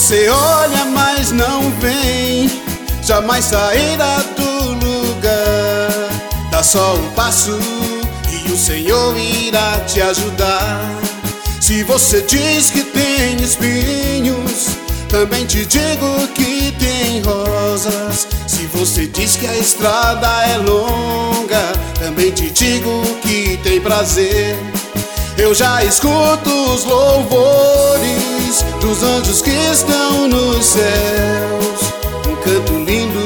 você olha, mas não vem, jamais sairá do lugar. Dá só um passo e o Senhor irá te ajudar. Se você diz que tem espinhos, também te digo que tem rosas. Se você diz que a estrada é longa, também te digo que tem prazer. Eu já escuto os louvores dos anjos que estão nos céus, um canto lindo,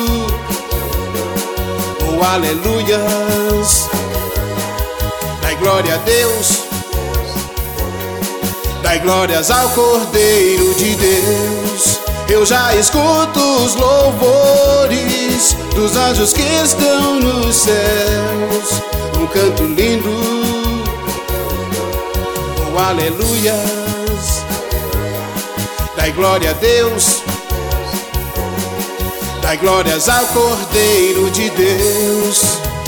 oh aleluias. Dai glória a Deus, dai glórias ao Cordeiro de Deus. Eu já escuto os louvores dos anjos que estão nos céus, um canto lindo, oh aleluias. Dai glória a Deus, dai glórias ao Cordeiro de Deus.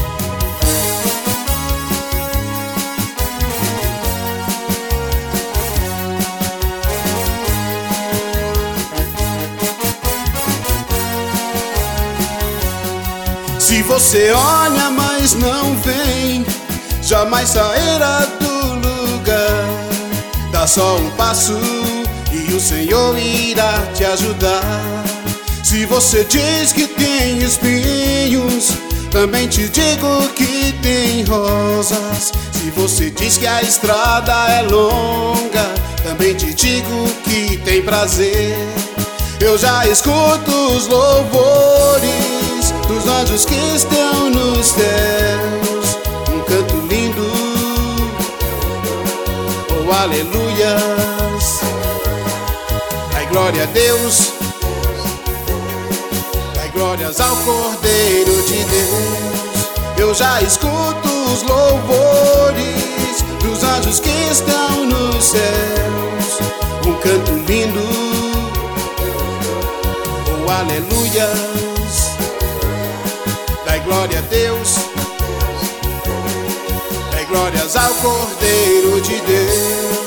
Se você olha, mas não vem, jamais sairá do lugar. Dá só um passo e o Senhor irá te ajudar. Se você diz que tem espinhos, também te digo que tem rosas. Se você diz que a estrada é longa, também te digo que tem prazer. Eu já escuto os louvores dos anjos que estão nos céus, um canto lindo, oh aleluias. Dai glória a Deus, dai glórias ao Cordeiro de Deus. Eu já escuto os louvores dos anjos que estão nos céus, um canto lindo, oh aleluias. Dai glória a Deus, dai glórias ao Cordeiro de Deus.